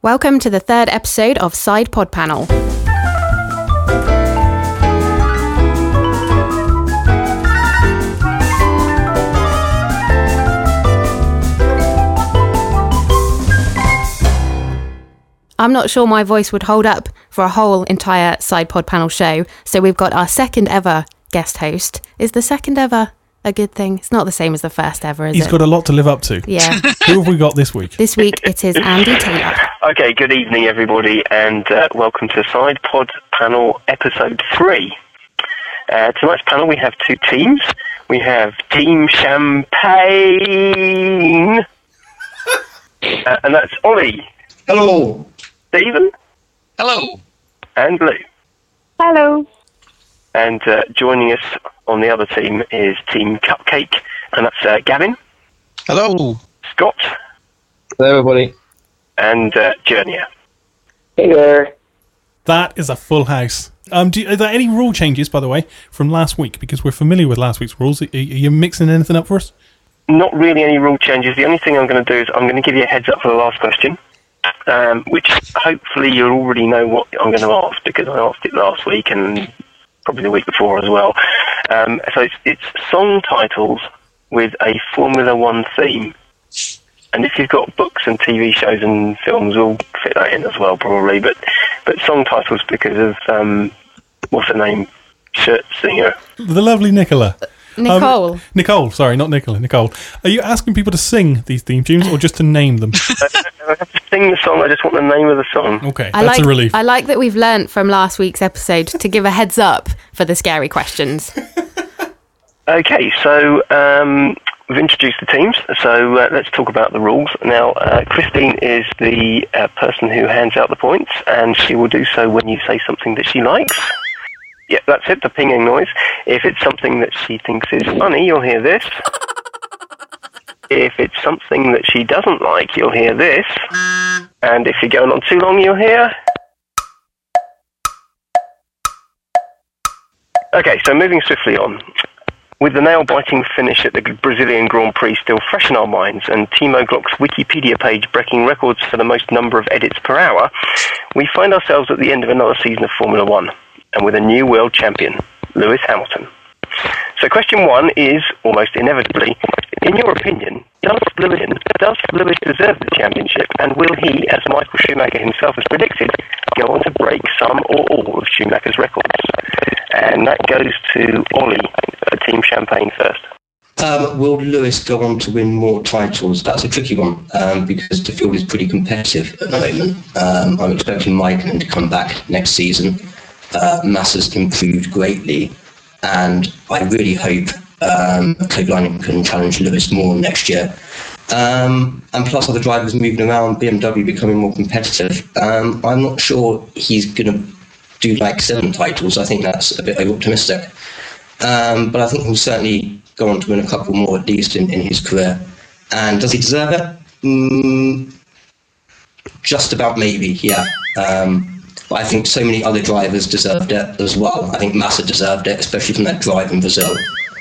Welcome to the third episode of Side Pod Panel. I'm not sure my voice would hold up for a whole entire Side Pod Panel show, so we've got our second ever guest host. Is the second ever a good thing? It's not the same as the first ever, is it? He's got a lot to live up to. Yeah. Who have we got this week? This week it is Andy Taylor. Okay, good evening everybody, and welcome to Side Pod Panel Episode 3. Tonight's panel we have two teams. We have Team Champagne, and that's Ollie. Hello. Stephen. Hello. And Lou. Hello. And joining us on the other team is Team Cupcake, and that's Gavin. Hello. Scott. Hello, everybody. And Journia. Hey there. That is a full house. Are there any rule changes, by the way, from last week? Because we're familiar with last week's rules. Are you mixing anything up for us? Not really any rule changes. The only thing I'm going to do is I'm going to give you a heads up for the last question, which hopefully you'll already know what I'm going to ask, because I asked it last week and probably the week before as well. So it's song titles with a Formula One theme. And if you've got books and TV shows and films, we'll fit that in as well, probably. But song titles because of, what's her name? Shirt singer. The lovely Nicola. Nicole. Nicole, sorry, not Nicola, Nicole. Are you asking people to sing these theme tunes or just to name them? I have to sing the song, I just want the name of the song. Okay, that's a relief. I like that we've learnt from last week's episode to give a heads up for the scary questions. Okay, so we've introduced the teams, so let's talk about the rules. Now, Christine is the person who hands out the points, and she will do so when you say something that she likes. Yeah, that's it, the pinging noise. If it's something that she thinks is funny, you'll hear this. If it's something that she doesn't like, you'll hear this. And if you're going on too long, you'll hear... Okay, so moving swiftly on. With the nail-biting finish at the Brazilian Grand Prix still fresh in our minds, and Timo Glock's Wikipedia page breaking records for the most number of edits per hour, we find ourselves at the end of another season of Formula One, and with a new world champion, Lewis Hamilton. So question one is, almost inevitably, in your opinion, does Lewis deserve the championship, and will he, as Michael Schumacher himself has predicted, go on to break some or all of Schumacher's records? And that goes to Ollie, Team Champagne first. Will Lewis go on to win more titles? That's a tricky one, because the field is pretty competitive at the moment. I'm expecting Michael to come back next season. Massa's improved greatly, and I really hope Kovalainen can challenge Lewis more next year. And plus other drivers moving around, BMW becoming more competitive. I'm not sure he's going to do like 7 titles. I think that's a bit over-optimistic. But I think he'll certainly go on to win a couple more at least in his career. And does he deserve it? Just about maybe, yeah. But I think so many other drivers deserved it as well. I think Massa deserved it, especially from that drive in Brazil.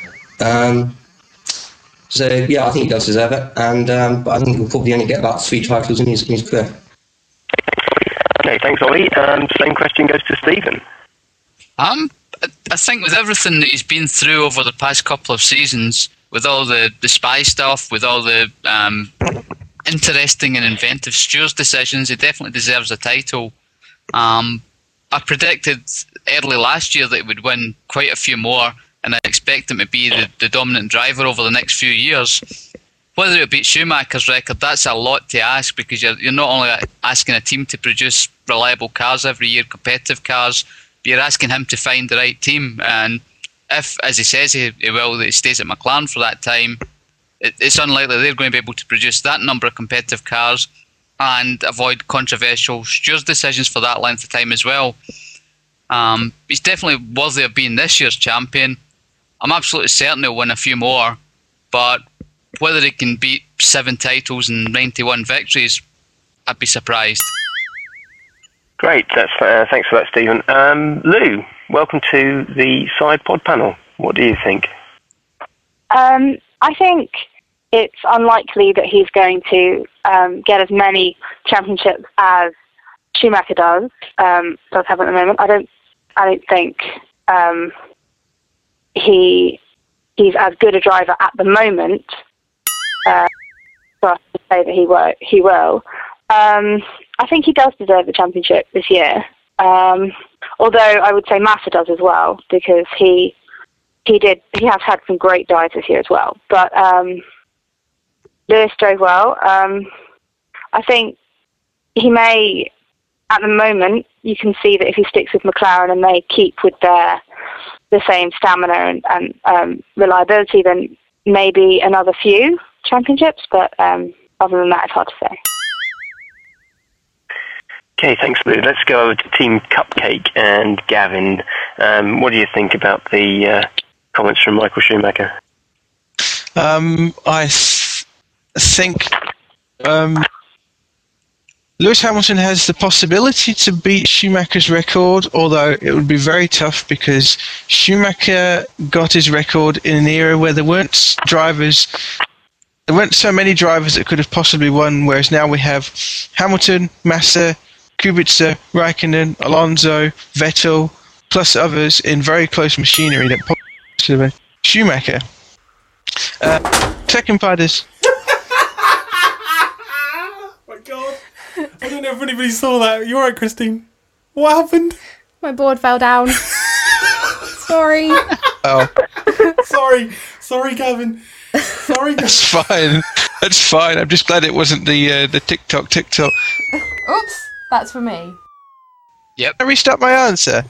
So yeah, I think he does deserve it, and but I think he'll probably only get about 3 titles in his career. Okay, thanks, Ollie. Same question goes to Stephen. I think with everything that he's been through over the past couple of seasons, with all the spy stuff, with all the interesting and inventive stewards decisions, he definitely deserves a title. I predicted early last year that he would win quite a few more, and I expect him to be the dominant driver over the next few years. Whether he'll beat Schumacher's record, that's a lot to ask, because you're not only asking a team to produce reliable cars every year, competitive cars, but you're asking him to find the right team. And if, as he says he will, that he stays at McLaren for that time, it's unlikely they're going to be able to produce that number of competitive cars and avoid controversial stewards decisions for that length of time as well. He's definitely worthy of being this year's champion. I'm absolutely certain he'll win a few more, but whether he can beat 7 titles and 91 victories, I'd be surprised. Great, that's thanks for that, Stephen. Lou, welcome to the Side Pod Panel. What do you think? I think it's unlikely that he's going to get as many championships as Schumacher does have at the moment. I don't think he's as good a driver at the moment for us to say that he will. I think he does deserve the championship this year. Although I would say Massa does as well, because he has had some great dives this year as well. But Lewis drove well. I think he may, at the moment, you can see that if he sticks with McLaren and they keep with the same stamina and reliability, then maybe another few championships. But other than that, it's hard to say. Okay, thanks, Lou. Let's go over to Team Cupcake and Gavin. What do you think about the comments from Michael Schumacher? I think Lewis Hamilton has the possibility to beat Schumacher's record, although it would be very tough because Schumacher got his record in an era where there weren't so many drivers that could have possibly won, whereas now we have Hamilton, Massa, Kubica, Raikkonen, Alonso, Vettel, plus others in very close machinery that possibly Schumacher. Second part is... Oh my God. I don't know if anybody saw that. You alright, Christine? What happened? My board fell down. Sorry. Oh. Sorry, Gavin. Sorry. That's fine. That's fine. I'm just glad it wasn't the TikTok. Oops. That's for me. Yep. Can I restart my answer?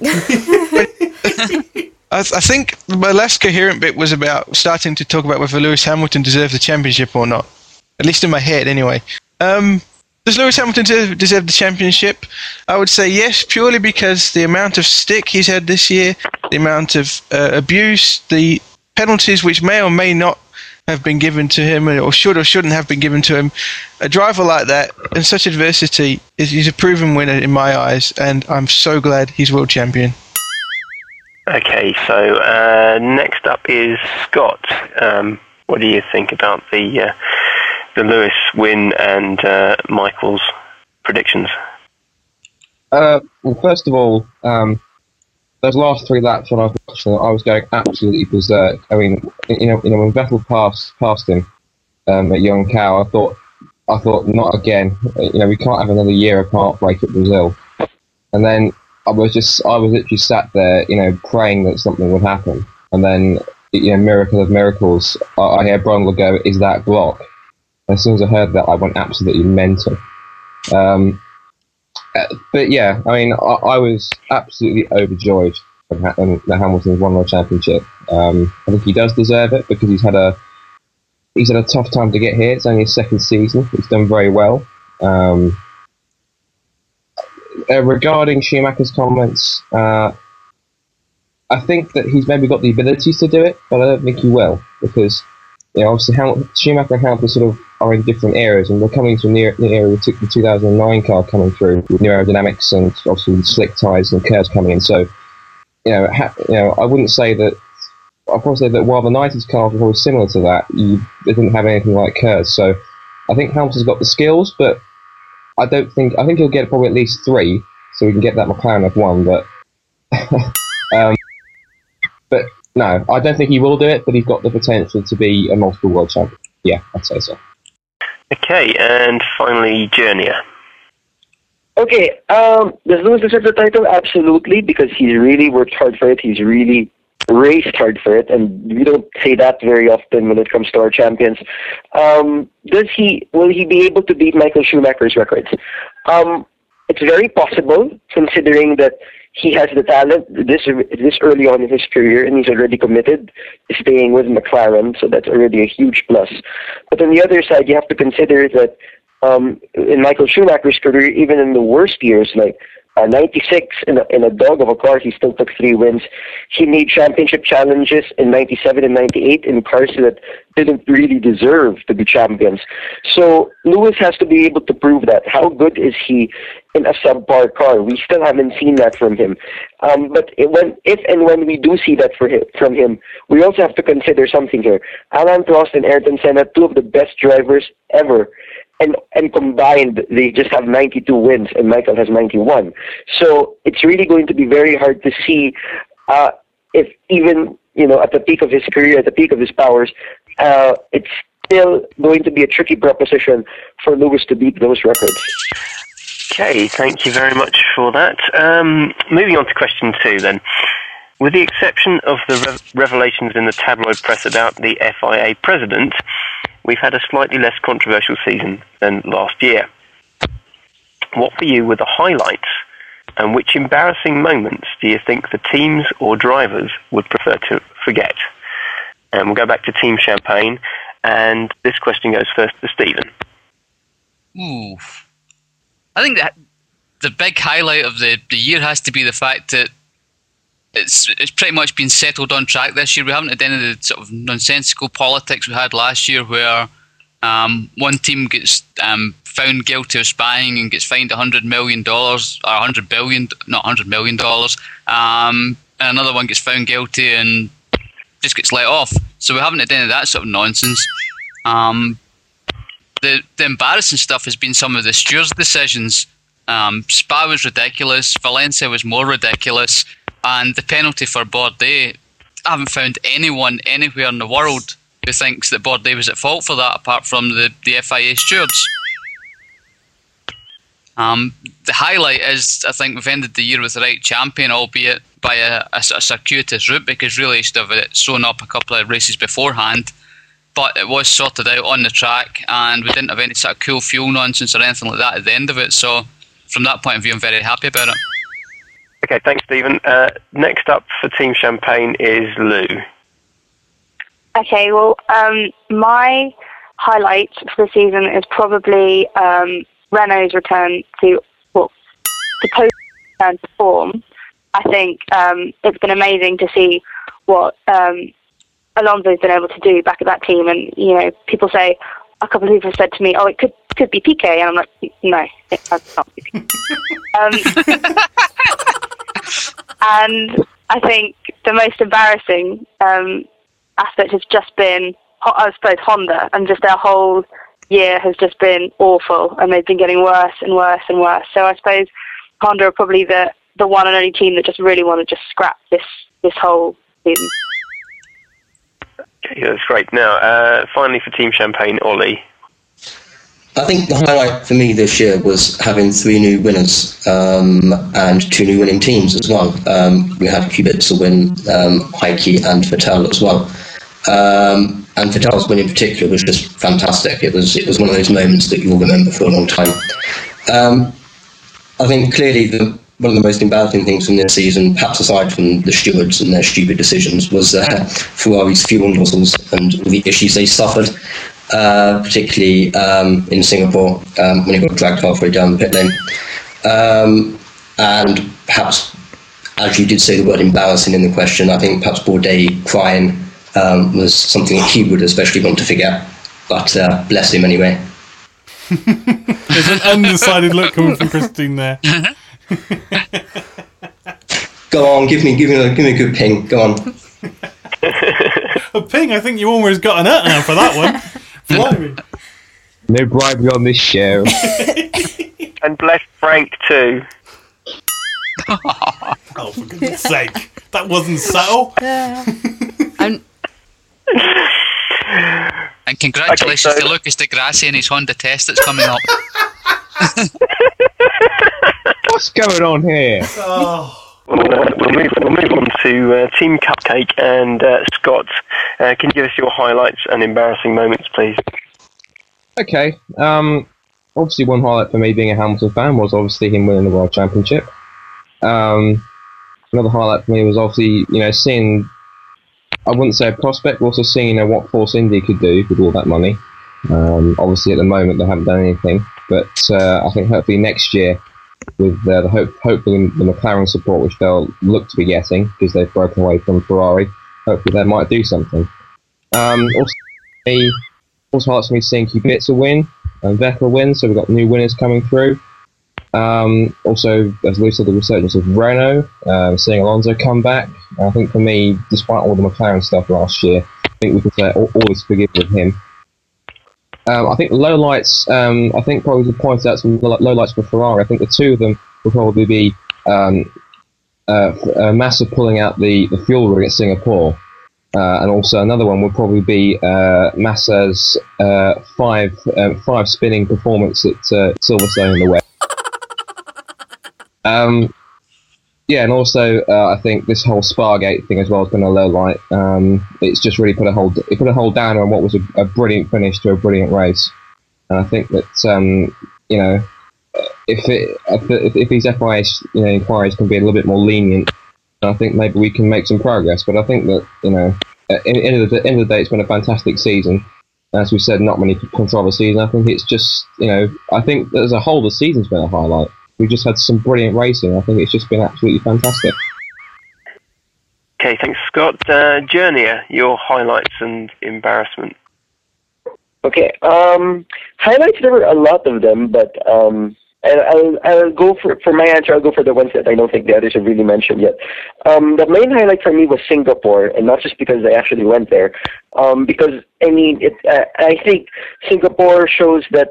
I think my last coherent bit was about starting to talk about whether Lewis Hamilton deserved the championship or not. At least in my head, anyway. Does Lewis Hamilton deserve the championship? I would say yes, purely because the amount of stick he's had this year, the amount of abuse, the penalties which may or may not have been given to him, or should or shouldn't have been given to him. A driver like that, in such adversity, he's a proven winner in my eyes, and I'm so glad he's world champion. Okay, so next up is Scott. What do you think about the Lewis win and Michael's predictions? Well, first of all, those last 3 laps when I was watching, I was going absolutely berserk. I mean, when Vettel passed him at Young Cow, I thought not again. We can't have another year of heartbreak at Brazil. And then I was literally sat there, praying that something would happen. And then, miracle of miracles, I hear Brundle go, "Is that Glock?" As soon as I heard that, I went absolutely mental. But yeah, I mean, I was absolutely overjoyed that Hamilton's won the championship. I think he does deserve it because he's had a tough time to get here. It's only his second season. He's done very well. Regarding Schumacher's comments, I think that he's maybe got the abilities to do it, but I don't think he will because obviously Schumacher and Hamilton sort of are in different areas, and we're coming to near the era with the 2009 car coming through with new aerodynamics and obviously slick tyres and curves coming in. So, I wouldn't say that. I'll probably say that while the 90s cars were probably similar to that, they didn't have anything like curves. So, I think Hamilton's got the skills, but I think he'll get probably at least 3, so we can get that McLaren F1. But no, I don't think he will do it, but he's got the potential to be a multiple world champion. Yeah, I'd say so. Okay, and finally, Journier. Okay, does Lewis deserve the title? Absolutely, because he's really worked hard for it. He's really raced hard for it, and we don't say that very often when it comes to our champions. Will he be able to beat Michael Schumacher's records? It's very possible, considering that he has the talent this early on in his career, and he's already committed to staying with McLaren, so that's already a huge plus. But on the other side, you have to consider that in Michael Schumacher's career, even in the worst years, like 96 in a dog of a car, he still took 3 wins. He made championship challenges in 97 and 98 in cars that didn't really deserve to be champions. So Lewis has to be able to prove that. How good is he in a subpar car? We still haven't seen that from him. But if and when we do see that from him, we also have to consider something here. Alain Prost and Ayrton Senna, 2 of the best drivers ever. and combined, they just have 92 wins, and Michael has 91. So it's really going to be very hard to see if even, at the peak of his career, at the peak of his powers, it's still going to be a tricky proposition for Lewis to beat those records. Okay, thank you very much for that. Moving on to question 2 then. With the exception of the revelations in the tabloid press about the FIA president, we've had a slightly less controversial season than last year. What for you were the highlights, and which embarrassing moments do you think the teams or drivers would prefer to forget? And we'll go back to Team Champagne, and this question goes first to Stephen. Ooh. I think that the big highlight of the year has to be the fact that it's pretty much been settled on track this year. We haven't had any of the sort of nonsensical politics we had last year where one team gets found guilty of spying and gets fined $100 million, or $100 billion, not $100 million, and another one gets found guilty and just gets let off. So we haven't had any of that sort of nonsense. The embarrassing stuff has been some of the stewards' decisions. Spa was ridiculous, Valencia was more ridiculous, and the penalty for Bourdais, I haven't found anyone anywhere in the world who thinks that Bourdais was at fault for that, apart from the FIA stewards. The highlight is, I think we've ended the year with the right champion, albeit by a circuitous route, because really you should have it sewn up a couple of races beforehand. But it was sorted out on the track, and we didn't have any sort of cool fuel nonsense or anything like that at the end of it. So from that point of view, I'm very happy about it. Okay, thanks, Stephen. Next up for Team Champagne is Lou. Okay, well, my highlight for the season is probably Renault's return supposed return to form. I think it's been amazing to see what Alonso's been able to do back at that team. And, people say, a couple of people have said to me, it could be Piquet. And I'm like, no, that's not Piquet. And I think the most embarrassing aspect has just been, I suppose, Honda, and just their whole year has just been awful, and they've been getting worse and worse and worse. So I suppose Honda are probably the one and only team that just really want to just scrap this whole season. Okay, that's great. Now, finally for Team Champagne, Ollie. I think the highlight for me this year was having 3 new winners and 2 new winning teams as well. We had Kubica win, Heikki and Vettel as well. And Vettel's win in particular was just fantastic. It was one of those moments that you'll remember for a long time. I think clearly one of the most embarrassing things from this season, perhaps aside from the stewards and their stupid decisions, was Ferrari's fuel nozzles and all the issues they suffered. Particularly in Singapore when it got dragged halfway down the pit lane. And perhaps, as you did say the word embarrassing in the question, I think perhaps Bourdais crying was something that he would especially want to forget. But bless him anyway. There's an undecided look coming from Christine there. Go on, give me a good ping. Go on. A ping? I think you almost got an now for that one. Blimey. No bribery on this show. And bless Frank too. Oh, for goodness sake. That wasn't subtle. Yeah. And congratulations to Lucas Di Grassi and his Honda test that's coming up. What's going on here? Oh. We'll move on to Team Cupcake, and Scott, can you give us your highlights and embarrassing moments, please? Okay. Obviously, one highlight for me being a Hamilton fan was obviously him winning the World Championship. Another highlight for me was obviously, seeing, I wouldn't say a prospect, but also seeing what Force India could do with all that money. Obviously, at the moment, they haven't done anything, but I think hopefully next year, with hopefully the McLaren support, which they'll look to be getting because they've broken away from Ferrari, hopefully they might do something. Also highlights for me seeing Kubica win and Vettel win, so we've got new winners coming through. Also, as Lou said, the resurgence of Renault, seeing Alonso come back. I think for me, despite all the McLaren stuff last year, I think we can say all is forgiven with him. I think low lights. I think probably to point out some low lights for Ferrari. I think the two of them will probably be Massa pulling out the fuel rig at Singapore, and also another one will probably be Massa's five spinning performance at Silverstone in the wet. Yeah, and also I think this whole Spargate thing as well has been a low light. It's just really put a whole downer on what was a brilliant finish to a brilliant race. And I think that if these FIA inquiries can be a little bit more lenient, I think maybe we can make some progress. But I think that at the end of the day, it's been a fantastic season. As we said, not many controversies. And I think it's just I think that as a whole, the season's been a highlight. We've just had some brilliant racing. I think it's just been absolutely fantastic. Okay, thanks, Scott. Journier, your highlights and embarrassment. Okay, highlights, there were a lot of them, but I'll go for my answer, I'll go for the ones that I don't think the others have really mentioned yet. The main highlight for me was Singapore, and not just because I actually went there, because, I think Singapore shows that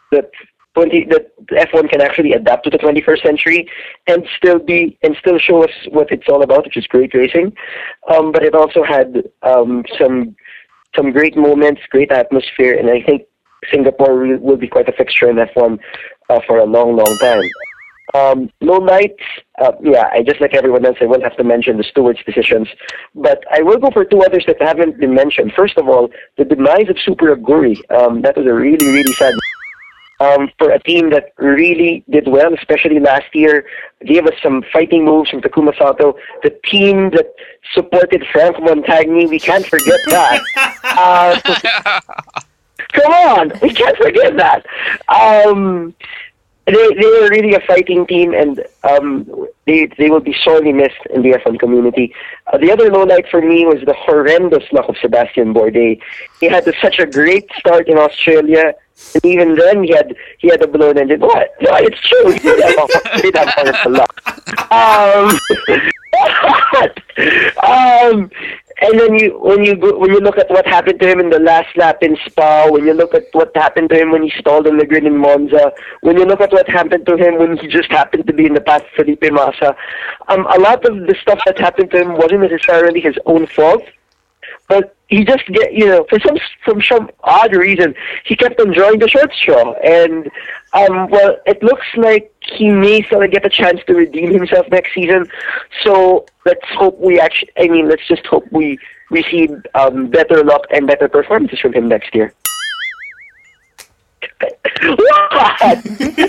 F1 can actually adapt to the 21st century and still show us what it's all about, which is great racing. But it also had some great moments, great atmosphere, and I think Singapore will be quite a fixture in F1 for a long, long time. Low lights, I just like everyone else, I won't have to mention the stewards' decisions, but I will go for two others that haven't been mentioned. First of all, the demise of Super Aguri. That was a really, really sad for a team that really did well, especially last year, gave us some fighting moves from Takuma Sato. The team that supported Frank Montagny, we can't forget that. Come on, we can't forget that. They were really a fighting team, and they will be sorely missed in the F1 community. The other lowlight for me was the horrendous luck of Sebastian Bourdais. He had such a great start in Australia, and even then he had a blown engine. What? No, it's true. He did have horrible luck. And then when you look at what happened to him in the last lap in Spa, when you look at what happened to him when he stalled on the grid in Monza, when you look at what happened to him when he just happened to be in the path of Felipe Massa, a lot of the stuff that happened to him wasn't necessarily his own fault, but he just for some odd reason he kept on drawing the short straw, and it looks like he may sort of get a chance to redeem himself next season. So let's hope let's just hope we see better luck and better performances from him next year. What?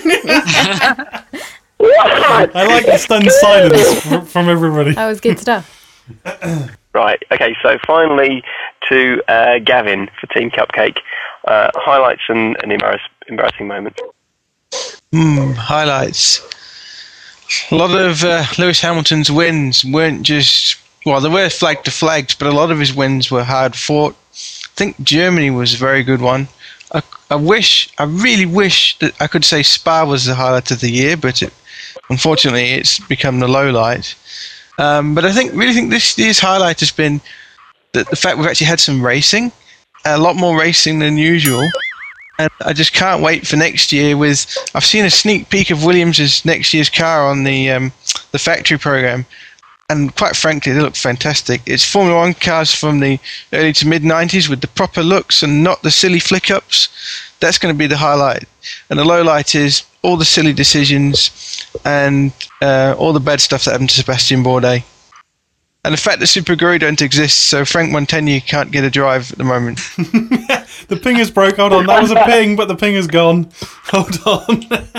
What? I like the stunned silence from everybody. That was good stuff. Right, okay, so finally to Gavin for Team Cupcake. Highlights and embarrassing moments. Highlights. A lot of Lewis Hamilton's wins weren't just... Well, they were flag to flags, but a lot of his wins were hard fought. I think Germany was a very good one. I really wish that I could say Spa was the highlight of the year, but unfortunately it's become the low light. But I really think this year's highlight has been the fact we've actually had some racing, a lot more racing than usual, and I just can't wait for next year. I've seen a sneak peek of Williams' next year's car on the factory program, and quite frankly, they look fantastic. It's Formula One cars from the early to mid '90s with the proper looks and not the silly flick ups. That's going to be the highlight, and the low light is all the silly decisions and all the bad stuff that happened to Sebastian Bourdais. And the fact that Super Aguri don't exist, so Frank Montagny can't get a drive at the moment. The ping is broke. Hold on. That was a ping, but the ping is gone. Hold on.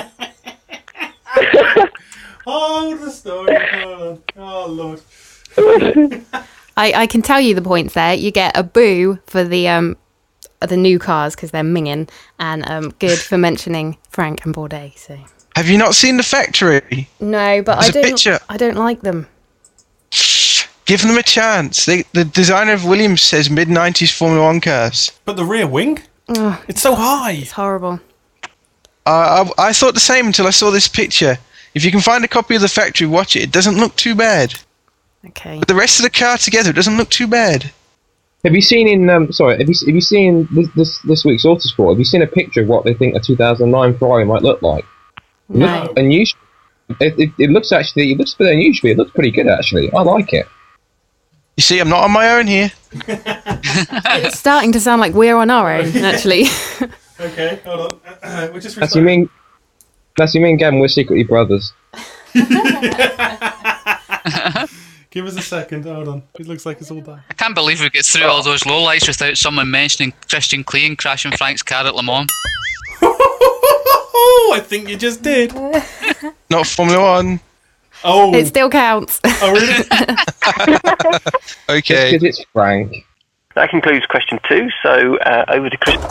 Hold the story. Hold on. Oh, Lord. I can tell you the points there. You get a boo for the new cars because they're minging, and good for mentioning Frank and Bourdais. So. Have you not seen the factory? No, but I don't like them. Give them a chance. The designer of Williams says mid-90s Formula One cars. But the rear wing? Oh, it's so high. It's horrible. I thought the same until I saw this picture. If you can find a copy of the factory, watch it. It doesn't look too bad. Okay. But the rest of the car together, it doesn't look too bad. Have you seen in have you seen this week's Autosport? Have you seen a picture of what they think a 2009 Ferrari might look like? No. Unusual. It looks a bit unusual. It looks pretty good actually. I like it. You see, I'm not on my own here. It's starting to sound like we're on our own, actually. Okay, hold on. We're just That's you mean Gavin, we're secretly brothers. Give us a second, hold on. It looks like it's all done. I can't believe we get through all those lowlights without someone mentioning Christian Klein crashing Frank's car at Le Mans. I think you just did. Not Formula One. Oh. It still counts. Oh, really? Okay. Because it's Frank. That concludes question 2, so over to Chris.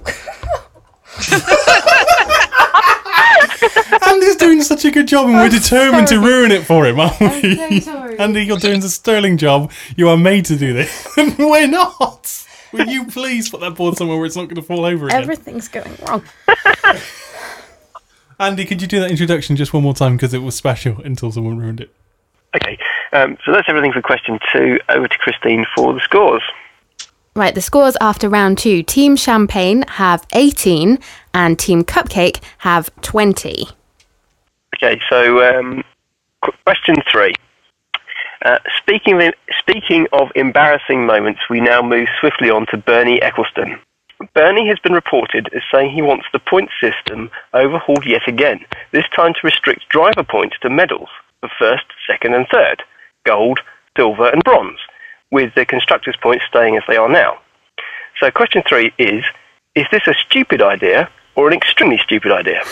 Andy's doing such a good job and we're determined to ruin it for him, aren't we? I'm so sorry. Andy, you're doing a sterling job. You are made to do this. And we're not. Will you please put that board somewhere where it's not going to fall over again? Everything's going wrong. Andy, could you do that introduction just one more time because it was special until someone ruined it? Okay, so that's everything for question 2. Over to Christine for the scores. Right, the scores after round 2. Team Champagne have 18 and Team Cupcake have 20. Okay, so question 3. Speaking of embarrassing moments, we now move swiftly on to Bernie Ecclestone. Bernie has been reported as saying he wants the point system overhauled yet again, this time to restrict driver points to medals for first, second and third, gold, silver and bronze, with the constructors' points staying as they are now. So question 3 is this a stupid idea or an extremely stupid idea?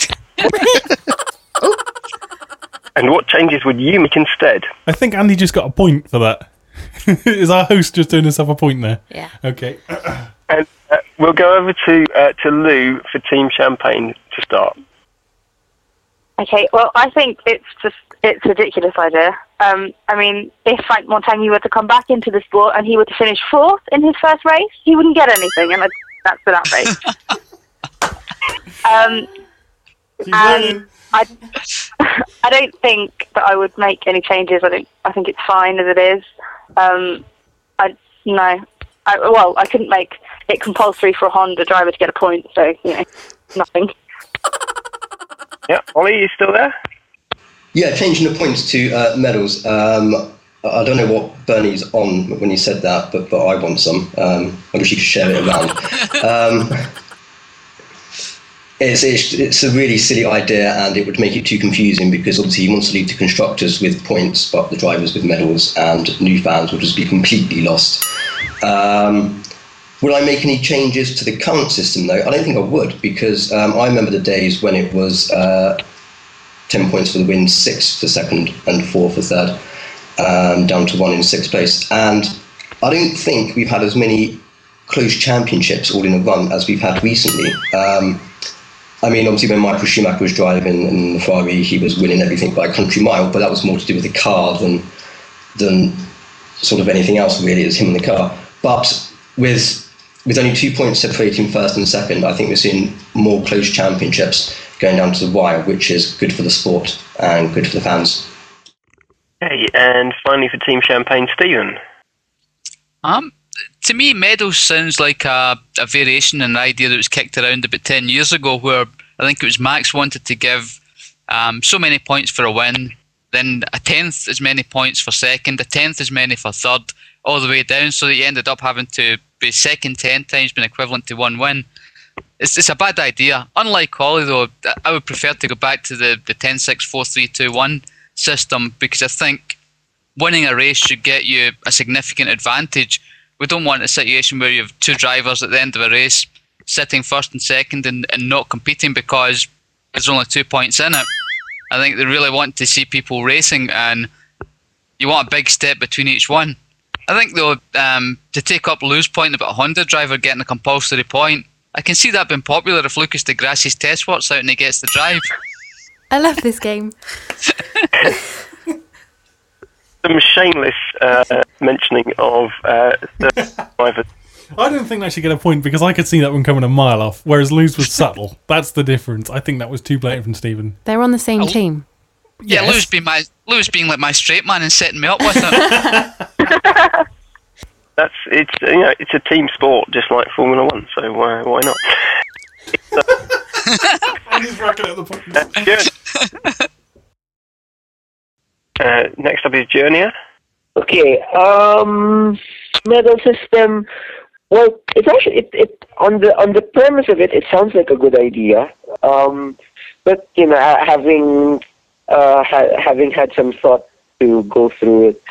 And what changes would you make instead? I think Andy just got a point for that. Is our host just doing himself a point there? Yeah. Okay. And we'll go over to Lou for Team Champagne to start. Okay, well, I think it's a ridiculous idea. I mean, if Frank Montagny were to come back into the sport and he were to finish 4th in his first race, he wouldn't get anything, and that's an outrage. And I don't think that I would make any changes. I think it's fine as it is. I couldn't make it compulsory for a Honda driver to get a point, so nothing. Yeah, Ollie, you still there? Yeah, changing the points to medals. I don't know what Bernie's on when he said that, but I want some. I wish he could share it around. It's a really silly idea, and it would make it too confusing because obviously he wants to leave the constructors with points, but the drivers with medals, and new fans would just be completely lost. Would I make any changes to the current system, though? I don't think I would, because I remember the days when it was 10 points for the win, 6 for second, and 4 for third, down to 1 in 6th place. And I don't think we've had as many close championships all in a run as we've had recently. I mean, obviously, when Michael Schumacher was driving in the Ferrari, he was winning everything by a country mile, but that was more to do with the car than sort of anything else, really. It was him and the car. But with only 2 points separating first and second, I think we're seeing more close championships going down to the wire, which is good for the sport and good for the fans. Okay, and finally for Team Champagne, Stephen. To me, medals sounds like a variation in an idea that was kicked around about 10 years ago, where I think it was Max wanted to give so many points for a win, then a 10th as many points for second, a 10th as many for third, all the way down, so that you ended up having to be second 10 times being equivalent to 1 win. It's a bad idea. Unlike Ollie, though, I would prefer to go back to the 10-6-4-3-2-1 system, because I think winning a race should get you a significant advantage. We don't want a situation where you have 2 drivers at the end of a race sitting first and second and not competing because there's only 2 points in it. I think they really want to see people racing, and you want a big step between each one. I think, though, to take up Lou's point about a Honda driver getting a compulsory point, I can see that being popular if Lucas de Grassi's test works out and he gets the drive. I love this game. Some shameless mentioning of the drivers. I don't think that should get a point because I could see that one coming a mile off, whereas Lou's was subtle. That's the difference. I think that was too blatant from Stephen. They're on the same team. Yeah, Yes. Lou's being like my straight man and setting me up with it. It's a team sport, just like Formula One. So why not? He's racking up the points. Good. Next up is Journier. Okay. Medal system. Well, it's actually on the premise of it sounds like a good idea. But having had some thought to go through it,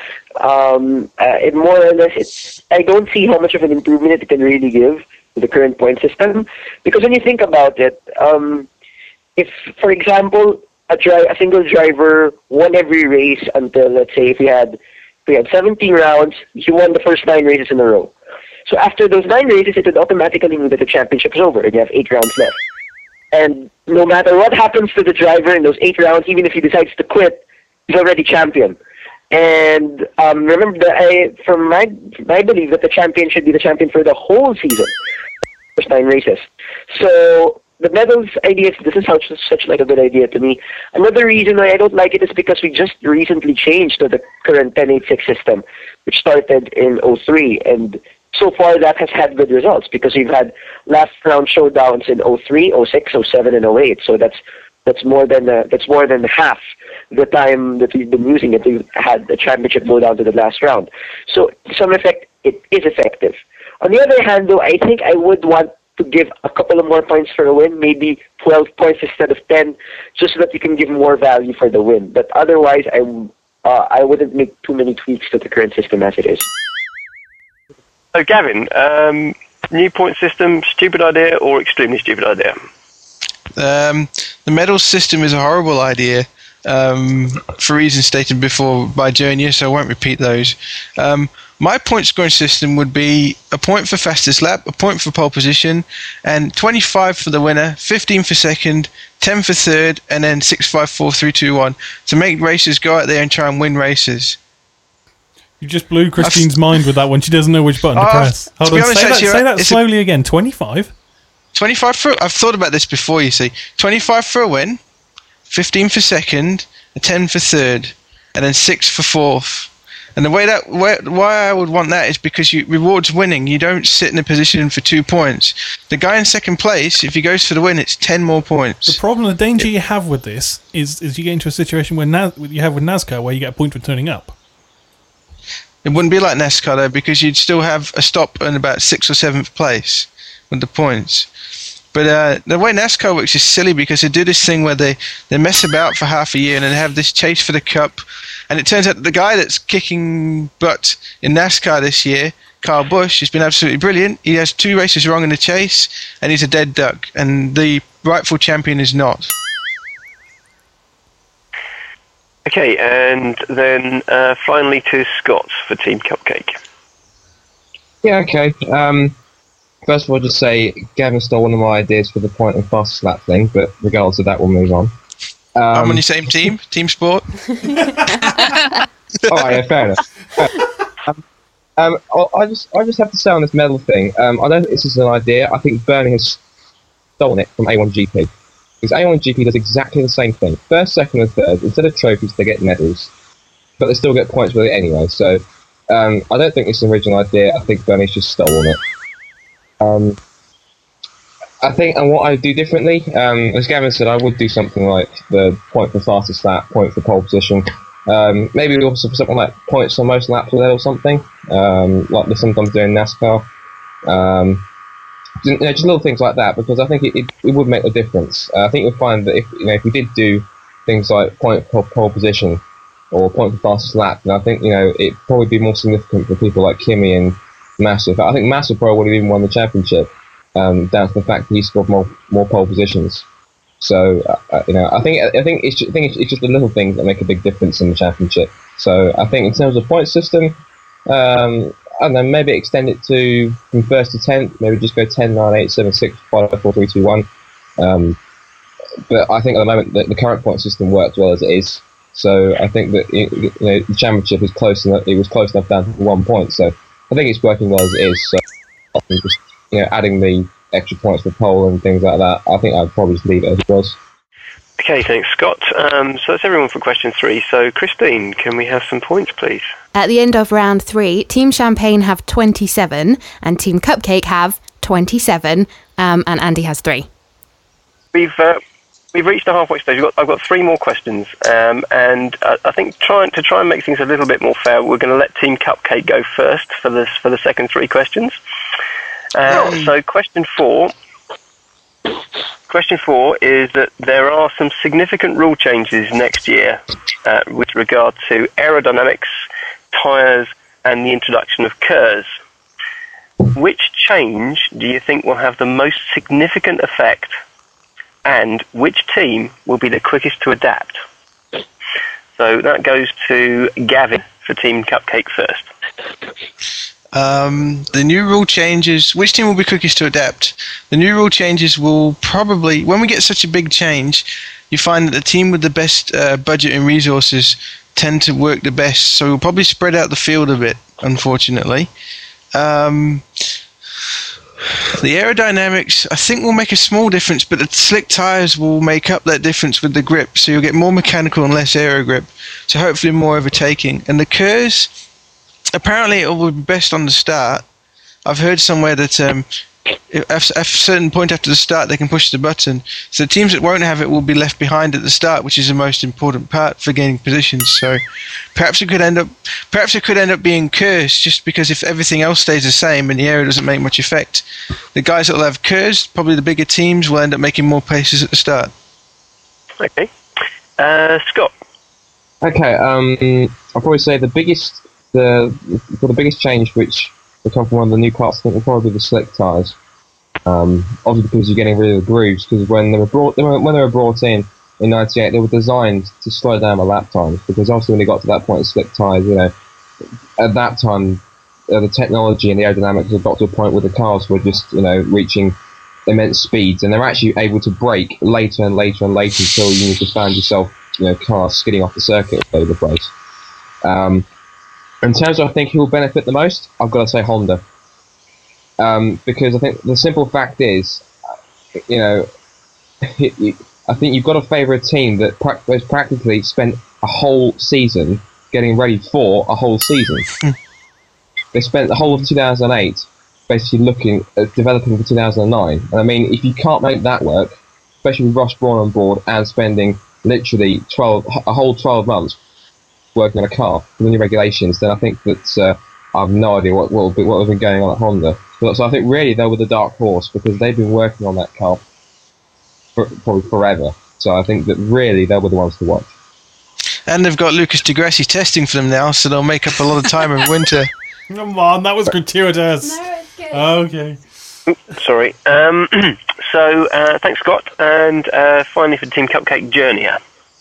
it more or less I don't see how much of an improvement it can really give to the current point system, because when you think about it, if, for example, a single driver won every race until, let's say, if we had 17 rounds, he won the first 9 races in a row. So after those 9 races, it would automatically mean that the championship is over and you have 8 rounds left. And no matter what happens to the driver in those 8 rounds, even if he decides to quit, he's already champion. And remember, from my belief, that the champion should be the champion for the whole season, first 9 races. So the medals idea, this is such like a good idea to me. Another reason why I don't like it is because we just recently changed to the current 10-8-6 system, which started in 03, and so far that has had good results because we've had last round showdowns in 03, 06, 07, and 08. So that's more than half the time that we've been using it. We've had the championship go down to the last round. So to some effect, it is effective. On the other hand, though, I think I would want to give a couple of more points for a win, maybe 12 points instead of 10, just so that you can give more value for the win. But otherwise, I wouldn't make too many tweaks to the current system as it is. So, Gavin, new point system, stupid idea or extremely stupid idea? The medal system is a horrible idea for reasons stated before by Journier, so I won't repeat those. My point scoring system would be a point for fastest lap, a point for pole position, and 25 for the winner, 15 for second, 10 for third, and then 6, 5, 4, 3, 2, 1 to make racers go out there and try and win races. You just blew Christine's mind with that one. She doesn't know which button to press. Hold on, say that slowly again. 25? 25 for... I've thought about this before, you see. 25 for a win, 15 for second, 10 for third, and then 6 for fourth. And the why I would want that is because you rewards winning. You don't sit in a position for 2 points. The guy in second place, if he goes for the win, it's 10 more points. The problem, the danger you have with this is you get into a situation where you have with NASCAR where you get a point for turning up. It wouldn't be like NASCAR though, because you'd still have a stop in about 6th or 7th place with the points. But the way NASCAR works is silly because they do this thing where they mess about for half a year and then have this chase for the cup. And it turns out that the guy that's kicking butt in NASCAR this year, Kyle Busch, has been absolutely brilliant. He has 2 races wrong in the chase and he's a dead duck. And the rightful champion is not. Okay, and then finally to Scott for Team Cupcake. Yeah, okay. First of all, just say Gavin stole one of my ideas for the point and fastest lap thing, but regardless of that, we'll move on. I'm on your same team, Team Sport. Oh, yeah, fair enough. I just have to say on this medal thing, I don't think this is an idea. I think Bernie has stolen it from A1GP. Because A1GP does exactly the same thing. First, second, and third, instead of trophies, they get medals. But they still get points with it anyway. So I don't think it's an original idea. I think Bernie's just stolen it. I think, and what I would do differently, as Gavin said, I would do something like the point for fastest lap, point for pole position. Maybe also something like points on most laps or something, like they sometimes do in NASCAR. Just little things like that, because I think it would make a difference. I think you'll find that if we did do things like point for pole position or point for fastest lap, then I think it'd probably be more significant for people like Kimi and Massa. I think Massa probably would have even won the championship down to the fact that he scored more pole positions. So I think it's just the little things that make a big difference in the championship. So I think in terms of point system, I don't know, maybe extend it to from 1st to 10th. Maybe just go 10, 9, 8, 7, 6, 5, 4, 3, 2, 1. But I think at the moment the current point system works well as it is. So I think that the championship is close enough. It was close enough down to 1 point. So I think it's working well as it is. So just adding the extra points for pole and things like that, I think I'd probably just leave it as it was. Okay, thanks, Scott. So that's everyone for question 3. So, Christine, can we have some points, please? At the end of round 3, Team Champagne have 27 and Team Cupcake have 27, and Andy has 3. We've reached the halfway stage. I've got 3 more questions, and I think try and make things a little bit more fair, we're going to let Team Cupcake go first for the second 3 questions. So, question 4. Question 4 is that there are some significant rule changes next year with regard to aerodynamics, tyres, and the introduction of KERS. Which change do you think will have the most significant effect, and which team will be the quickest to adapt? So that goes to Gavin for Team Cupcake first. The new rule changes, which team will be quickest to adapt? The new rule changes will probably, when we get such a big change, you find that the team with the best budget and resources tend to work the best, so we'll probably spread out the field a bit, unfortunately. The aerodynamics, I think, will make a small difference, but the slick tyres will make up that difference with the grip, so you'll get more mechanical and less aero grip, so hopefully more overtaking. And the KERS, apparently it will be best on the start. I've heard somewhere that at a certain point after the start they can push the button. So teams that won't have it will be left behind at the start, which is the most important part for gaining positions. So perhaps it could end up being KERS, just because if everything else stays the same and the aero doesn't make much effect, the guys that will have KERS, probably the bigger teams, will end up making more paces at the start. Okay. Scott. Okay, I'll probably say the biggest change which will come from one of the new parts, I think, will probably be the slick tyres. Obviously, because you're getting rid of the grooves. Because when they were brought in '98, they were designed to slow down the lap times. Because obviously, when they got to that point of slick tyres, at that time, the technology and the aerodynamics had got to a point where the cars were just, reaching immense speeds, and they're actually able to brake later and later and later until you just found yourself, cars skidding off the circuit all over the place. In terms of, I think, who will benefit the most, I've got to say Honda. Because I think the simple fact is, I think you've got to favour a team that practically spent a whole season getting ready for a whole season. They spent the whole of 2008 basically looking at developing for 2009. And I mean, if you can't make that work, especially with Ross Brawn on board and spending literally a whole 12 months working on a car with the new regulations, then I think that I have no idea what has been going on at Honda. So I think really they were the dark horse, because they've been working on that car for probably forever. So I think that really they were the ones to watch. And they've got Lucas Di Grassi testing for them now, so they'll make up a lot of time in winter. Come on, that was gratuitous. No, it's good. Okay. Sorry. So thanks, Scott. And finally for Team Cupcake, Journia.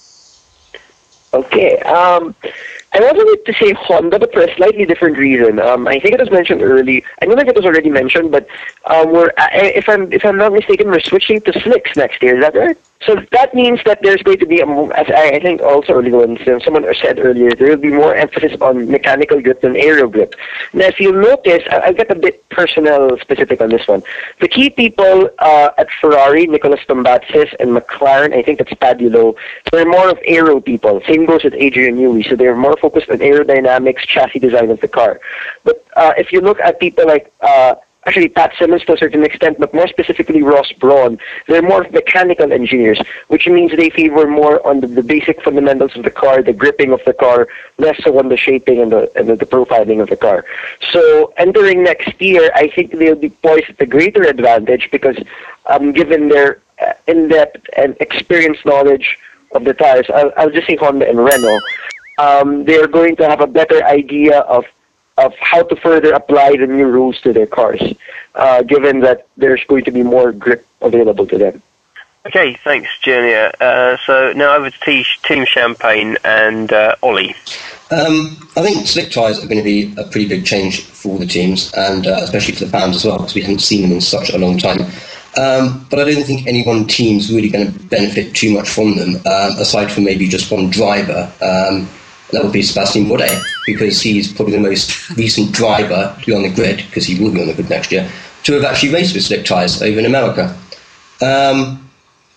Okay. I wanted to say Honda, but for a slightly different reason. I think it was mentioned early. I don't know if it was already mentioned, but if I'm not mistaken, we're switching to slicks next year. Is that right? So that means that there's going to be, as I think also someone said earlier, there will be more emphasis on mechanical grip than aero grip. Now, if you notice, I'll get a bit personal specific on this one. The key people at Ferrari, Nicolas Tombatsis, and McLaren, I think that's Padulo, they're more of aero people. Same goes with Adrian Newey. So they're more focused on aerodynamics, chassis design of the car. But if you look at people like actually Pat Simmons to a certain extent, but more specifically Ross Brawn, they're more mechanical engineers, which means they favor more on the basic fundamentals of the car, the gripping of the car, less so on the shaping and the profiling of the car. So entering next year, I think they'll be poised at a greater advantage because given their in-depth and experienced knowledge of the tires, I'll just say Honda and Renault, they're going to have a better idea of how to further apply the new rules to their cars, given that there's going to be more grip available to them. Okay, thanks, Journia. So now over to Team Champagne and Ollie. I think slick tyres are going to be a pretty big change for all the teams, and especially for the fans as well, because we haven't seen them in such a long time. But I don't think any one team's really going to benefit too much from them, aside from maybe just one driver. That would be Sebastian Bourdais, because he's probably the most recent driver to be on the grid, because he will be on the grid next year, to have actually raced with slick tyres over in America.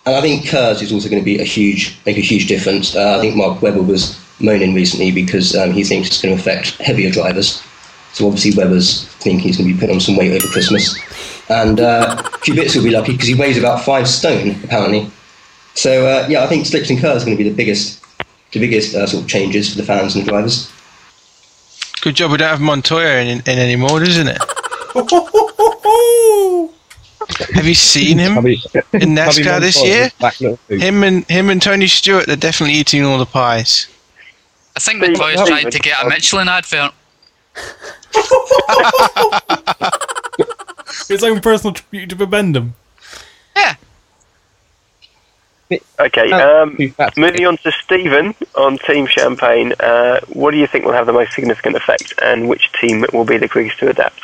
And I think KERS is also going to be make a huge difference. I think Mark Webber was moaning recently because he thinks it's going to affect heavier drivers. So obviously Webber's thinking he's going to be putting on some weight over Christmas. And Kubica will be lucky because he weighs about 5 stone, apparently. So I think slicks and KERS are going to be the biggest sort of changes for the fans and the drivers. Good job we don't have Montoya in anymore, isn't it? Have you seen him in NASCAR this year? Him and Tony Stewart are definitely eating all the pies. I think Montoya's tried to get a Michelin advert. His own personal tribute to Bibendum. Yeah. Okay, moving on to Stephen on Team Champagne. What do you think will have the most significant effect, and which team will be the quickest to adapt?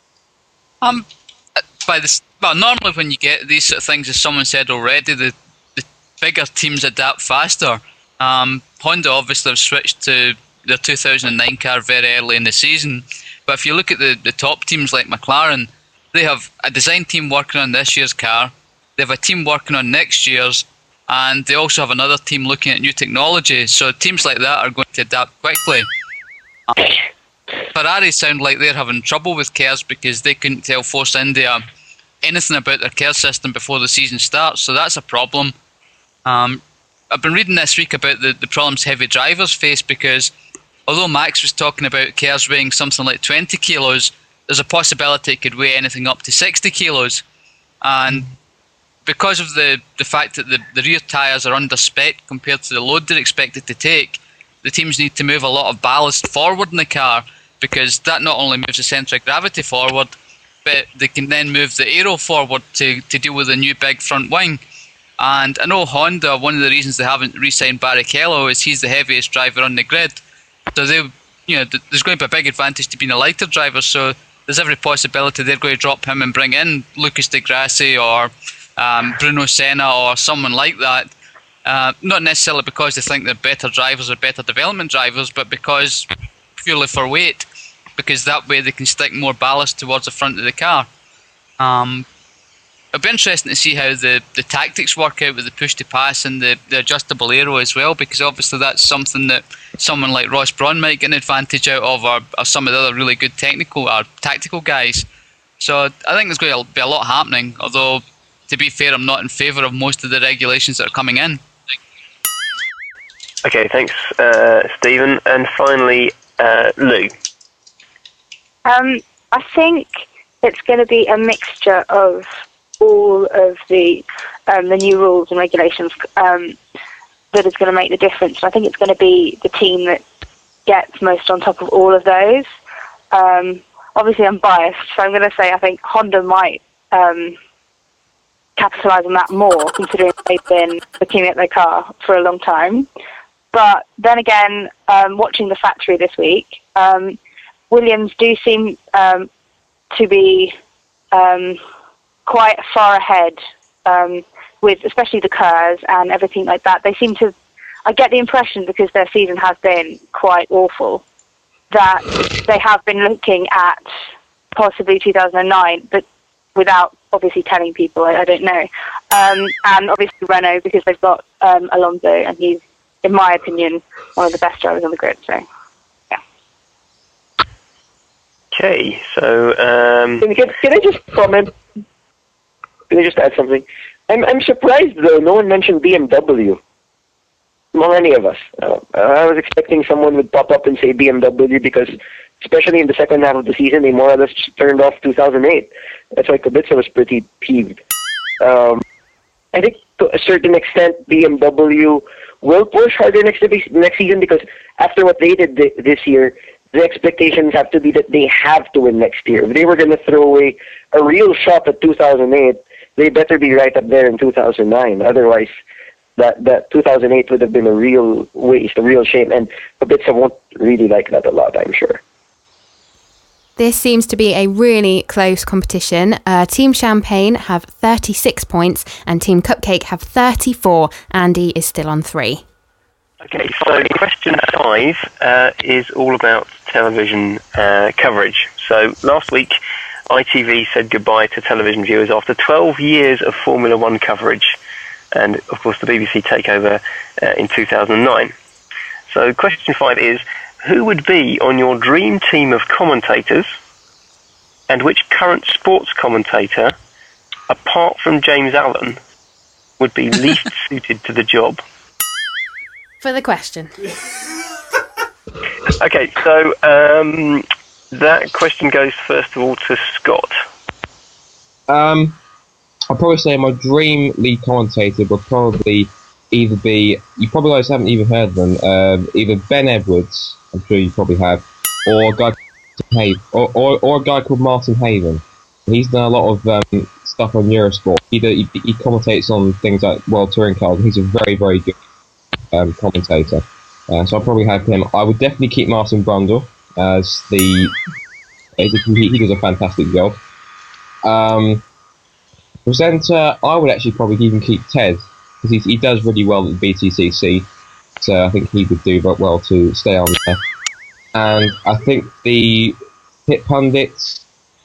Normally when you get these sort of things, as someone said already, the bigger teams adapt faster. Honda obviously have switched to their 2009 car very early in the season, but if you look at the top teams like McLaren, they have a design team working on this year's car, they have a team working on next year's, and they also have another team looking at new technology. So teams like that are going to adapt quickly. Ferrari sound like they're having trouble with KERS because they couldn't tell Force India anything about their KERS system before the season starts, so that's a problem. I've been reading this week about the problems heavy drivers face, because although Max was talking about KERS weighing something like 20 kilos, there's a possibility it could weigh anything up to 60 kilos. And because of the fact that the rear tyres are under spec compared to the load they're expected to take, the teams need to move a lot of ballast forward in the car, because that not only moves the centre of gravity forward, but they can then move the aero forward to deal with the new big front wing. And I know Honda, one of the reasons they haven't re-signed Barrichello is he's the heaviest driver on the grid. So there's going to be a big advantage to being a lighter driver, so there's every possibility they're going to drop him and bring in Lucas Di Grassi or Bruno Senna or someone like that. Not necessarily because they think they're better drivers or better development drivers, but because purely for weight, because that way they can stick more ballast towards the front of the car. It'll be interesting to see how the tactics work out with the push to pass and the adjustable aero as well, because obviously that's something that someone like Ross Brawn might get an advantage out of, or some of the other really good technical or tactical guys. So I think there's going to be a lot happening, although to be fair, I'm not in favour of most of the regulations that are coming in. Okay, thanks, Stephen. And finally, Lou. I think it's going to be a mixture of all of the new rules and regulations that is going to make the difference. I think it's going to be the team that gets most on top of all of those. Obviously, I'm biased, so I'm going to say I think Honda might capitalise on that more, considering they've been looking at their car for a long time. But then again, watching the factory this week, Williams do seem to be quite far ahead with especially the KERS and everything like that. They seem to, I get the impression, because their season has been quite awful, that they have been looking at possibly 2009, but without obviously telling people. I don't know. And obviously Renault, because they've got Alonso, and he's, in my opinion, one of the best drivers on the grid. So, yeah. Okay, so can I just comment? Can I just add something? I'm surprised though no one mentioned BMW among any of us. I was expecting someone would pop up and say BMW, because especially in the second half of the season they more or less turned off 2008. That's why Kubica was pretty peeved. I think to a certain extent BMW will push harder next season, because after what they did this year, the expectations have to be that they have to win next year. If they were going to throw away a real shot at 2008, they better be right up there in 2009. Otherwise, that 2008 would have been a real waste, a real shame, and Kubica won't really like that a lot, I'm sure. This seems to be a really close competition. Team Champagne have 36 points and Team Cupcake have 34. Andy is still on 3. Okay, so question 5 is all about television coverage. So last week, ITV said goodbye to television viewers after 12 years of Formula One coverage. and of course the BBC takeover in 2009. So question 5 is, who would be on your dream team of commentators, and which current sports commentator, apart from James Allen, would be least suited to the job? For the question. Okay, so that question goes first of all to Scott. I'd probably say my dream lead commentator would probably either be, you probably guys haven't even heard of them, either Ben Edwards, I'm sure you probably have, or a guy or a guy called Martin Haven. He's done a lot of stuff on Eurosport. He commentates on things like World Touring Cars, and he's a very, very good commentator. So I'll probably have him. I would definitely keep Martin Brundle as the... He does a fantastic job. Presenter, I would actually probably even keep Ted, because he does really well at the BTCC, so I think he would do well to stay on there. And I think the pit pundits...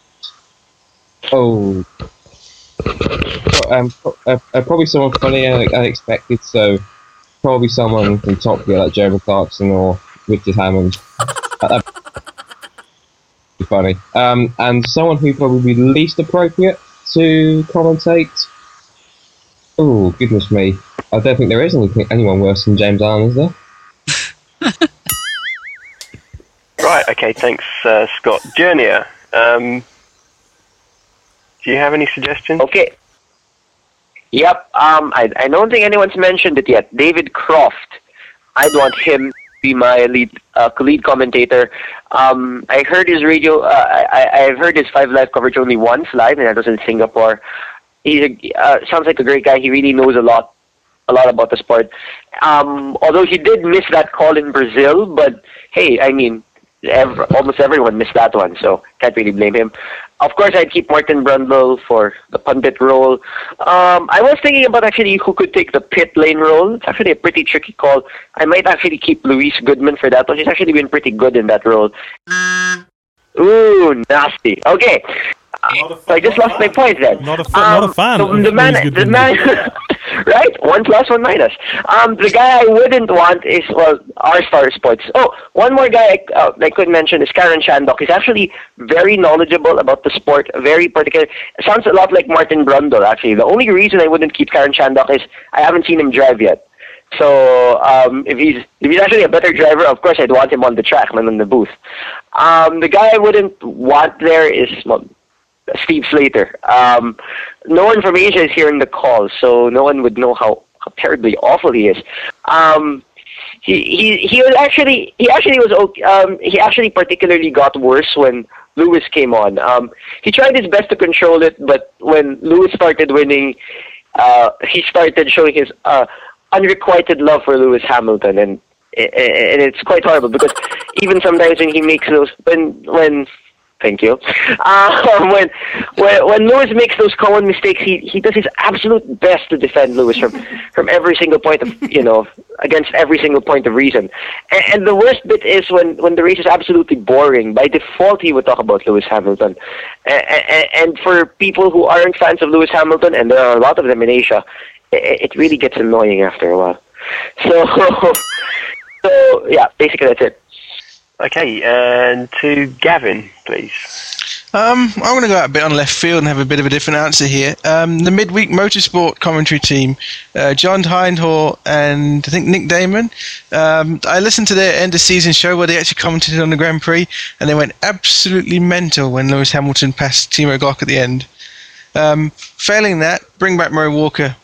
probably someone funny and unexpected, so probably someone from Top Gear like Jeremy Clarkson or Richard Hammond. That'd be funny. And someone who probably be least appropriate to commentate. Oh, goodness me. I don't think there is anyone worse than James Allen, is there? Right, okay, thanks, Scott. Journier, do you have any suggestions? Okay. Yep. I don't think anyone's mentioned it yet. David Croft. I'd want him to be my lead commentator. I heard his radio. I've heard his 5 Live coverage only once live, and that was in Singapore. He sounds like a great guy. He really knows a lot about the sport. Although he did miss that call in Brazil, but hey, I mean, almost everyone missed that one, so can't really blame him. Of course, I'd keep Martin Brundle for the pundit role. I was thinking about actually who could take the pit lane role. It's actually a pretty tricky call. I might actually keep Luis Goodman for that one. He's actually been pretty good in that role. Ooh, nasty. Okay. So I just lost my point then. Not a fan. The man, right? 1 plus, 1 minus. The guy I wouldn't want is, well, R-Star Sports. Oh, one more guy I could mention is Karen Shandok. He's actually very knowledgeable about the sport, very particular. Sounds a lot like Martin Brundle, actually. The only reason I wouldn't keep Karen Shandok is I haven't seen him drive yet. So if he's actually a better driver, of course I'd want him on the track than in the booth. The guy I wouldn't want there is, well, Steve Slater. No one from Asia is hearing the call, so no one would know how terribly awful he is. He actually particularly got worse when Lewis came on. He tried his best to control it, but when Lewis started winning, he started showing his unrequited love for Lewis Hamilton, and it's quite horrible because even sometimes when he makes those Thank you. When Lewis makes those common mistakes, he does his absolute best to defend Lewis from every single point of, against every single point of reason. And the worst bit is when the race is absolutely boring. By default, he would talk about Lewis Hamilton. And for people who aren't fans of Lewis Hamilton, and there are a lot of them in Asia, it really gets annoying after a while. So yeah, basically that's it. Okay, and to Gavin, please. I'm going to go out a bit on left field and have a bit of a different answer here. The midweek motorsport commentary team, John Hindhaugh and I think Nick Damon. I listened to their end-of-season show where they actually commented on the Grand Prix, and they went absolutely mental when Lewis Hamilton passed Timo Glock at the end. Failing that, bring back Murray Walker.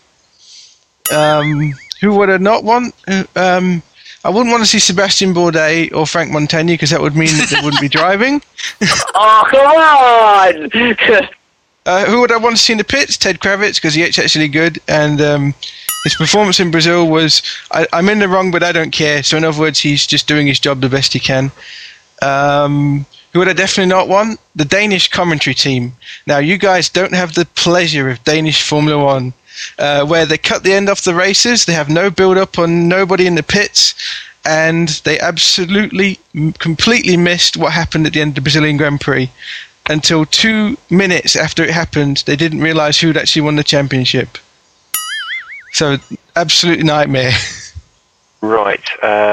Who would I not want? I wouldn't want to see Sebastian Bourdais or Frank Montagny because that would mean that they wouldn't be driving. Oh, come on! Who would I want to see in the pits? Ted Kravitz, because he's actually good, and his performance in Brazil was... I'm in the wrong, but I don't care. So in other words, he's just doing his job the best he can. Who would I definitely not want? The Danish commentary team. Now, you guys don't have the pleasure of Danish Formula One, where they cut the end off the races, they have no build-up on nobody in the pits, and they absolutely, completely missed what happened at the end of the Brazilian Grand Prix. Until 2 minutes after it happened, they didn't realise who'd actually won the championship. So, absolute nightmare. Right.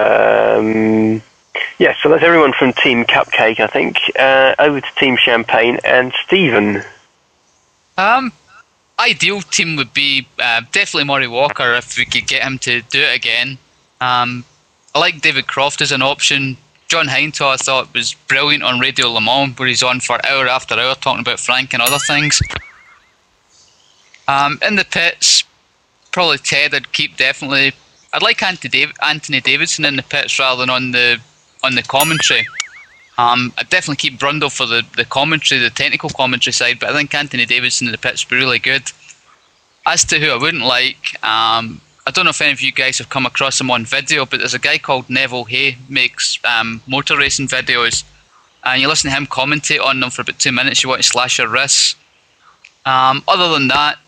Yeah, so that's everyone from Team Cupcake, I think. Over to Team Champagne and Stephen. Ideal team would be definitely Murray Walker if we could get him to do it again. I like David Croft as an option. John Hindhaugh I thought was brilliant on Radio Le Mans, where he's on for hour after hour talking about Frank and other things. In the pits, probably Ted I'd keep definitely. I'd like Anthony Davidson in the pits rather than on the commentary. I'd definitely keep Brundle for the commentary, the technical commentary side, but I think Anthony Davidson in the pits would be really good. As to who I wouldn't like, I don't know if any of you guys have come across him on video, but there's a guy called Neville Hay, makes motor racing videos, and you listen to him commentate on them for about 2 minutes, you want to slash your wrists. Other than that,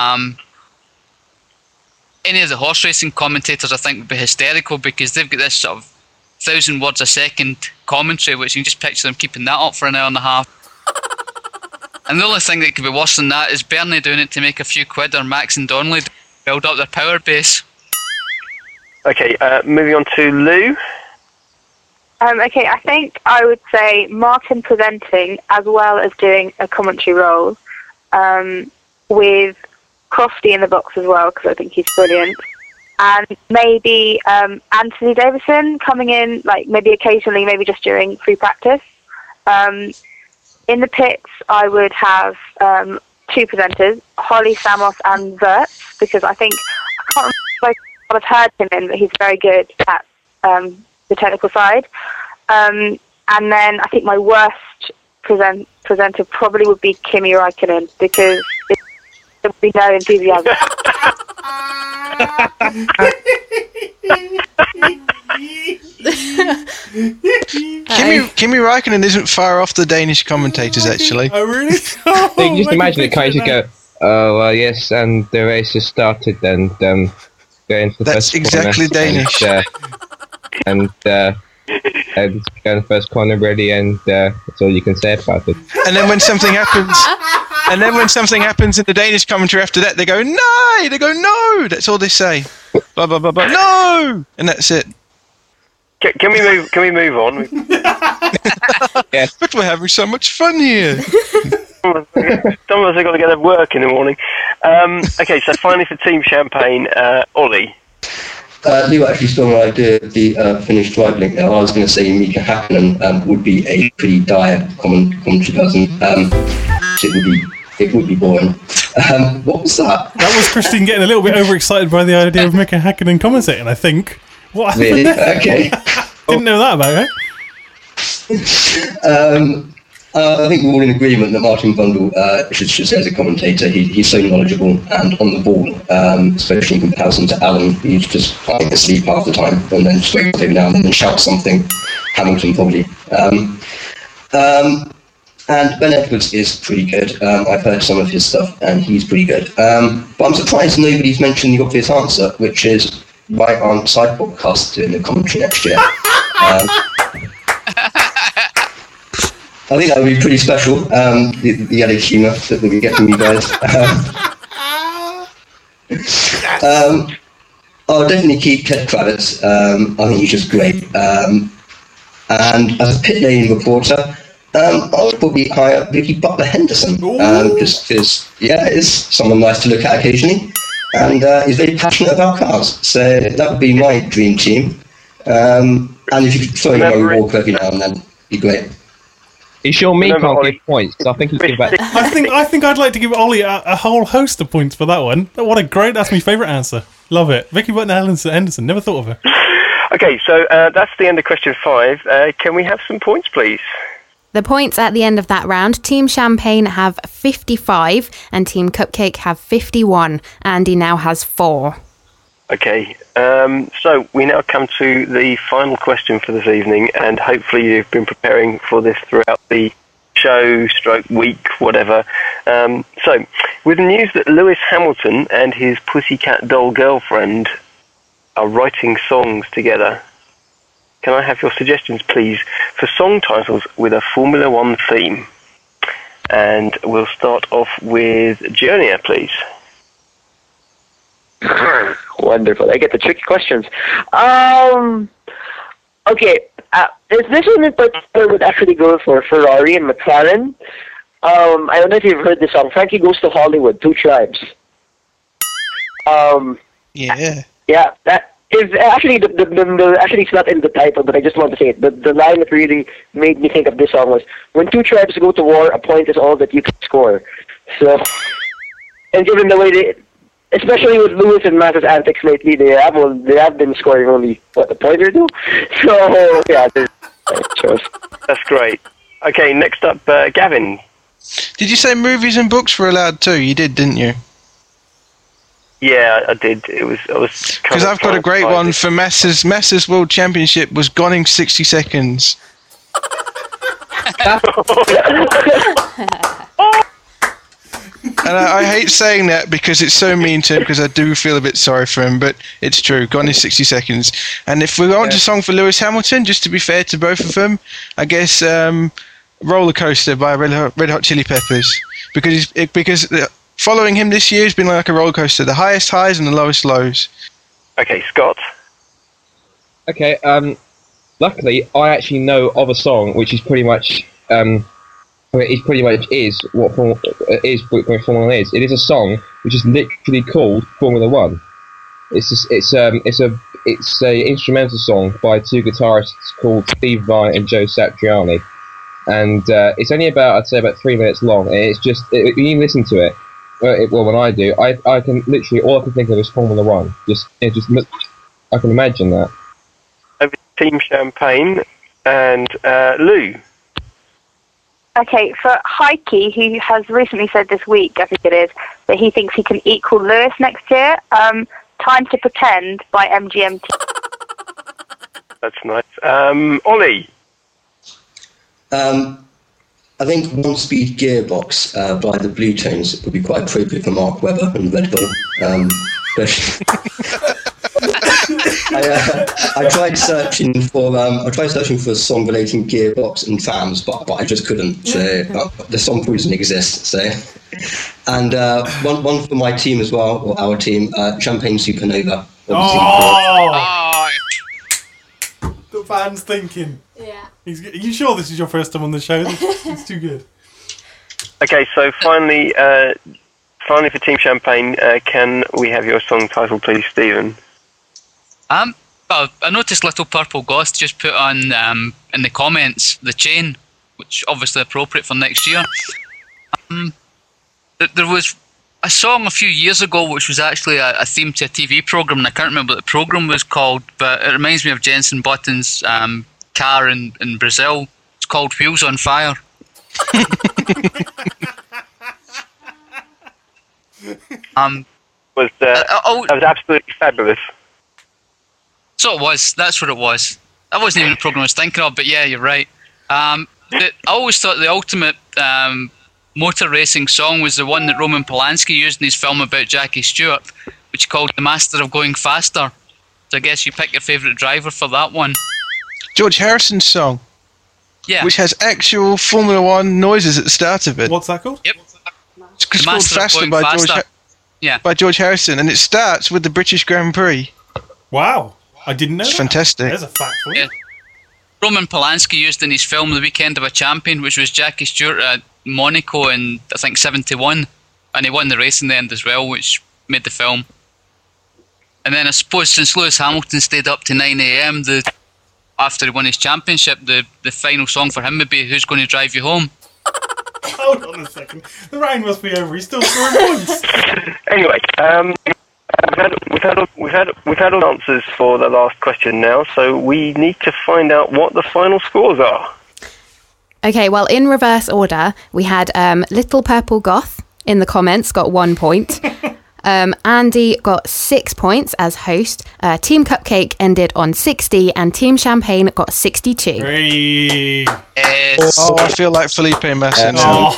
any of the horse racing commentators I think would be hysterical because they've got this sort of 1,000 words a second commentary, which you can just picture them keeping that up for an hour and a half. And the only thing that could be worse than that is Bernie doing it to make a few quid, or Max and Donnelly build up their power base. Okay, moving on to Lou. Okay, I think I would say Martin presenting as well as doing a commentary role, with Crofty in the box as well, because I think he's brilliant. And maybe Anthony Davidson coming in, like maybe occasionally, maybe just during free practice. In the pits, I would have two presenters, Holly Samos and Wirtz, because I can't remember if I've heard him in, but he's very good at the technical side. And then I think my worst presenter probably would be Kimi Räikkönen, because there would be no enthusiasm. Kimi Räikkönen isn't far off the Danish commentators, actually. Oh, really? So you can just imagine it, can't you? Go, oh, yes, and the race has started, and going for the That's first exactly corner, Danish. And going first corner ready, and that's all you can say about it. And then when something happens, in the Danish commentary after that, they go no, that's all they say. Blah blah blah blah. No, and that's it. Can we move on? Yes. But we're having so much fun here. Some of us have got to get to work in the morning. Okay, so finally for Team Champagne, Ollie. Lou actually stole my idea of the Finnish rivaling. I was going to say Mika Hakkinen would be a pretty dire commentary person. It would be boring. What was that? That was Christine getting a little bit overexcited by the idea of Mika Hakkinen commentating, I think. What happened Really? there? Okay. Didn't know that about her. I think we're all in agreement that Martin Brundle should say as a commentator, he's so knowledgeable and on the ball, especially in comparison to Alan. He's just falling asleep half the time and then just wake up every now and then and shout something. Hamilton probably. And Ben Edwards is pretty good. I've heard some of his stuff and he's pretty good. But I'm surprised nobody's mentioned the obvious answer, which is why aren't Side Podcasts doing the commentary next year? I think that would be pretty special, the added humour that we get from you guys. I'll definitely keep Ted Kravitz. I think he's just great. And as a pit lane reporter, I would probably hire Vicky Butler Henderson, just because, it's someone nice to look at occasionally, and he's very passionate about cars. So that would be my dream team. And if you could throw in Murray Walker every now and then, it'd be great. You sure me can't give points? I think he's give back. I think I'd like to give Ollie a whole host of points for that one. That's my favourite answer. Love it. Vicky Butler Henderson. Never thought of her. Okay, so that's the end of question 5. Can we have some points, please? The points at the end of that round, Team Champagne have 55 and Team Cupcake have 51. Andy now has 4. Okay, so we now come to the final question for this evening, and hopefully you've been preparing for this throughout the show, week, whatever. So, with the news that Lewis Hamilton and his Pussycat Doll girlfriend are writing songs together, can I have your suggestions, please, for song titles with a Formula One theme? And we'll start off with Journia, please. Wonderful. I get the tricky questions. Okay. This one in particular would actually go for Ferrari and McLaren. I don't know if you've heard the song Frankie Goes to Hollywood, Two Tribes. Yeah. Yeah, that is actually actually it's not in the title, but I just want to say it. The line that really made me think of this song was, "When two tribes go to war, a point is all that you can score." So, and given the way especially with Lewis and Mass's antics lately, they have been scoring only a point or two. So yeah, that's great. Okay, next up, Gavin. Did you say movies and books were allowed too? You did, didn't you? Yeah, I did. I was because I've got a great one for Masters World Championship was gone in 60 seconds. And I hate saying that because it's so mean to him, because I do feel a bit sorry for him, but it's true. Gone in 60 seconds. And if we want a song for Lewis Hamilton, just to be fair to both of them, I guess Roller Coaster by Red Hot Chili Peppers, because following him this year has been like a roller coaster, the highest highs and the lowest lows. Okay, Scott. Okay, luckily I actually know of a song which is pretty much it pretty much is what Formula 1 is. It is a song which is literally called Formula 1. It's a instrumental song by two guitarists called Steve Vai and Joe Satriani, and it's only about 3 minutes long. And it's just you listen to it. Well, when I do, I can literally all I can think of is Formula 1. I can imagine that. Over to Team Champagne and Lou. Okay, for Heike, who has recently said this week, I think it is, that he thinks he can equal Lewis next year, Time to Pretend by MGMT. That's nice. Ollie? I think One Speed Gearbox by the Blue Tones would be quite appropriate for Mark Webber and Red Bull. I tried searching for a song relating Gearbox and trams, but I just couldn't. So the song probably doesn't exist. So, and one for my team as well, or our team, Champagne Supernova. The fan's thinking. Yeah. Are you sure this is your first time on the show? It's too good. Okay, so finally for Team Champagne, can we have your song title, please, Stephen? Well, I noticed Little Purple Goth just put on in the comments The Chain, which obviously appropriate for next year. There was a song a few years ago which was actually a theme to a TV programme, and I can't remember what the programme was called, but it reminds me of Jensen Button's car in Brazil. It's called Wheels on Fire. That was absolutely fabulous. So it was. That's what it was. That wasn't even the programme I was thinking of, but yeah, you're right. I always thought the ultimate motor racing song was the one that Roman Polanski used in his film about Jackie Stewart, which he called The Master of Going Faster. So I guess you pick your favourite driver for that one. George Harrison's song. Yeah. Which has actual Formula 1 noises at the start of it. What's that called? Yep. It's called Faster by George Harrison, and it starts with the British Grand Prix. Wow. I didn't know. It's fantastic. There's a fact for you. Yeah. Roman Polanski used in his film The Weekend of a Champion, which was Jackie Stewart at Monaco in, I think, 71. And he won the race in the end as well, which made the film. And then I suppose since Lewis Hamilton stayed up to 9 a.m, after he won his championship, the final song for him would be Who's Going to Drive You Home? Hold on a second. The round must be over. He's still scoring points. Anyway, we've had all answers for the last question now, so we need to find out what the final scores are. Okay, well, in reverse order, we had Little Purple Goth in the comments got 1 point. Andy got 6 points as host. Team Cupcake ended on 60, and Team Champagne got 62. Hey. Oh, I feel like Felipe Massa now.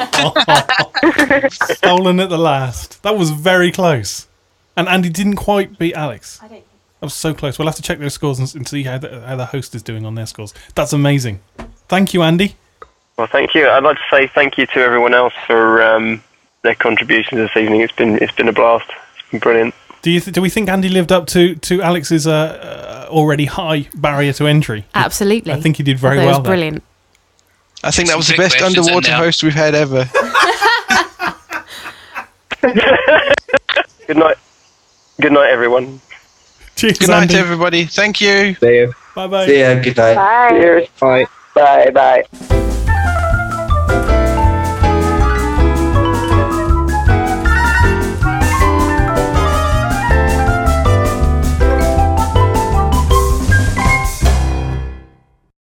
Stolen at the last. That was very close. And Andy didn't quite beat Alex. That was so close. We'll have to check those scores and see how the host is doing on their scores. That's amazing. Thank you, Andy. Well, thank you. I'd like to say thank you to everyone else for their contributions this evening. It's been a blast. It's been brilliant. Do we think Andy lived up to Alex's already high barrier to entry? Absolutely. I think he did very Although it well. was brilliant. I think that was the Great best questions in underwater there. host we've had ever. Good night. Good night, everyone. Cheers, Good night, Andy. everybody. Thank you. See you. Bye bye. See ya, good night. Bye. Cheers. Bye. Bye. Bye.